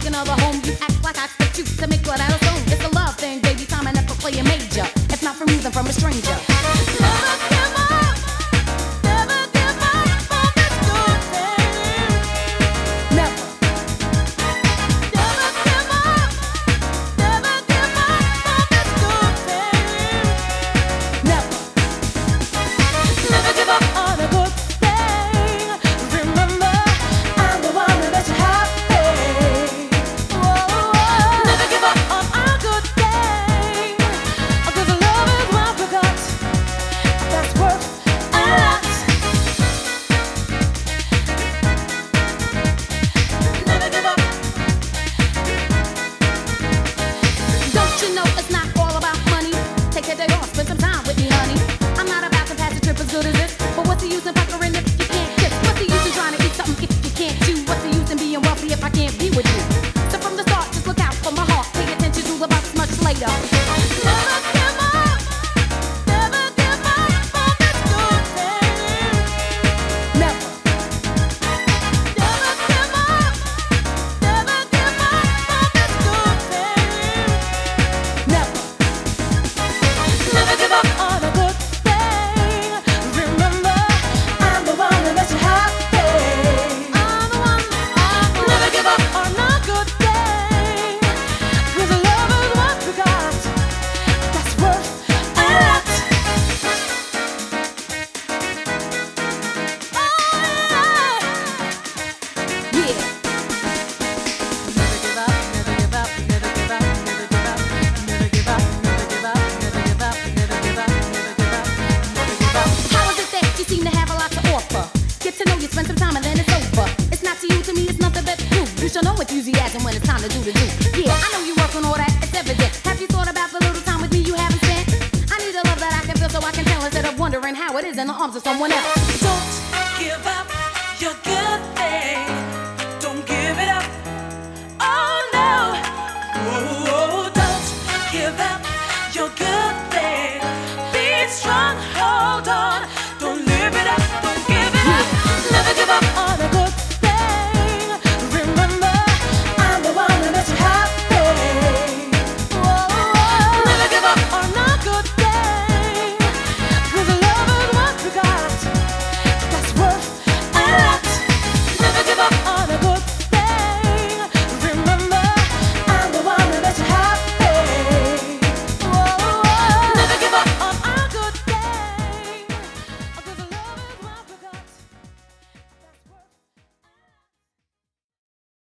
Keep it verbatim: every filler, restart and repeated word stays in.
seek another home. You act like I expect you to make what I assume. It's a love thing, baby. Time enough for playing major. If not from you, then from a stranger. Never give up. Never give up on this good thing. Never. Never give up. Never give up on this good thing. Never. Never give up on a good thing. Remember, I'm the one that makes you happy. Whoa. Never give up on a good thing. 'Cause love is what we got. That's worth a lot. Never give up. Don't you know it's not all about money? Take a day off, spend some time with me, honey. I'm not about to pass a trip as good as this. But what's the use in puckering if you can't kiss? What's the use in trying to eat something if you can't chew? What's the use in being wealthy if I can't be with you? So from the start, just look out for my heart. Pay attention to the box much later. Never give up. Never give up on this good thing. Never. Never give up. Never give up on this good thing. Never. Never give up on a good thing. Remember, I'm the one that makes you happy. I'm the one. Never give up on a good thing. 'Cause love is what we got. That's worth a lot. Oh, yeah. Yeah. Never give up, never give up, never give up, never give up, never give up, never give up, never give up, never give up, never give up, never give up. How is it that you seem to have a lot to offer? Get to know you, spend some time, and then it's over. It's not to you, to me, it's nothing but you. You should know enthusiasm when it's time to do the do. Yeah, I know you work on all that, it's evident. Have you thought about the little time with me you haven't spent? I need a love that I can feel so I can tell instead of wondering how it is in the arms of someone else. Don't give up.